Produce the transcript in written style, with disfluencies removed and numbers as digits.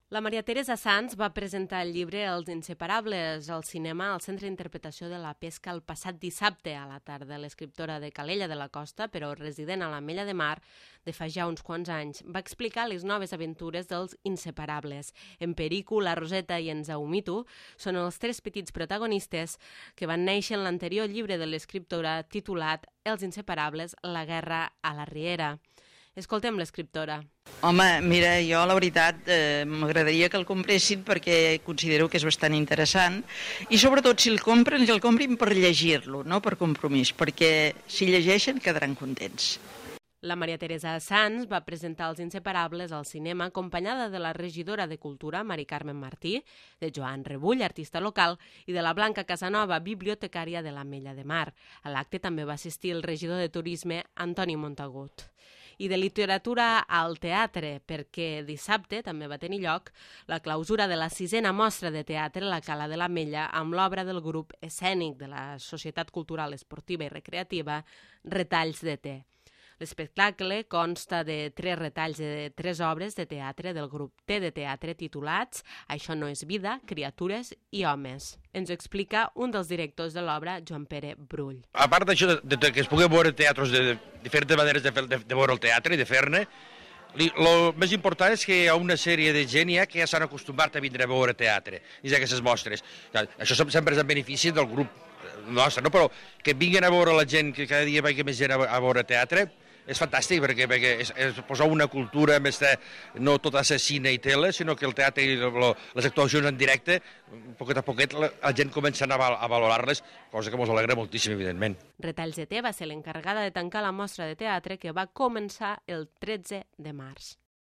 La Maria Teresa Sans va presentar el llibre Els Inseparables al cinema al Centre d'Interpretació de la Pesca el passat dissabte a la tarda. L'escriptora de Calella de la Costa, però resident a l'Ametlla de Mar de fa ja uns quants anys, va explicar les noves aventures dels Inseparables. En Perico, la Roseta i en Zaumito són els tres petits protagonistes que van néixer en l'anterior llibre de l'escriptora titulat Els Inseparables, la guerra a la Riera. Escoltem l'escriptora. Home, mira, jo la veritat m'agradaria que el compressin perquè considero que és bastant interessant i sobretot si el compren, que el comprin per llegir-lo, no per compromís, perquè si llegeixen quedaran contents. La Maria Teresa Sans va presentar Els Inseparables al cinema acompanyada de la regidora de Cultura, Mari Carmen Martí, de Joan Rebull, artista local, i de la Blanca Casanova, bibliotecària de l'Ametlla de Mar. A l'acte també va assistir el regidor de Turisme, Antoni Montagut. I de literatura al teatre, perquè dissabte també va tenir lloc la clausura de la 6a mostra de teatre a la Cala de l'Ametlla amb l'obra del grup escènic de la Societat Cultural Esportiva i Recreativa Retalls de Te. L'espectacle consta de 3 retalls de 3 obres de teatre del grup T de teatre titulats Això no és vida, criatures i homes. Ens ho explica un dels directors de l'obra, Joan Pere Brull. A part d'això, que es pugui veure teatres de diferents maneres de veure el teatre i de fer-ne, el més important és que hi ha una sèrie de gent que ja s'han acostumat a vindre a veure teatre, i aquestes mostres. Això sempre és en benefici del grup nostre, no? Però que vinguin a veure la gent, que cada dia vagi més gent a veure teatre, és fantàstic perquè és posar una cultura més de no tot assassina i tele, sinó que el teatre i les actuacions en directe, poquet a poquet la gent comença a valorar-les, cosa que ens alegra moltíssim, evidentment. Retalls de Te va ser l'encarregada de tancar la mostra de teatre que va començar el 13 de març.